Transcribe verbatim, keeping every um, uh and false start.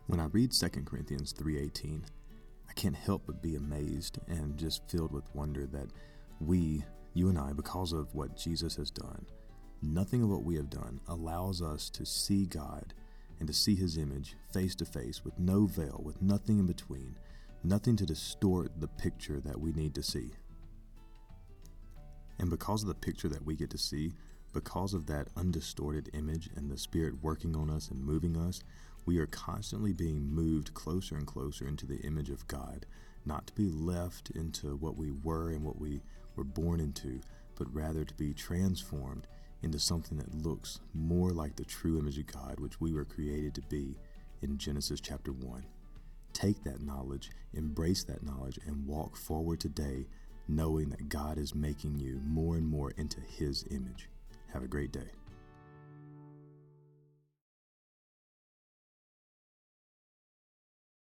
When I read Second Corinthians three eighteen, I can't help but be amazed and just filled with wonder that we, you and I, because of what Jesus has done, nothing of what we have done allows us to see God and to see His image face to face with no veil, with nothing in between, nothing to distort the picture that we need to see. And because of the picture that we get to see, because of that undistorted image and the Spirit working on us and moving us, we are constantly being moved closer and closer into the image of God, not to be left into what we were and what we were born into, but rather to be transformed into something that looks more like the true image of God, which we were created to be in Genesis chapter one. Take that knowledge, embrace that knowledge, and walk forward today knowing that God is making you more and more into His image. Have a great day.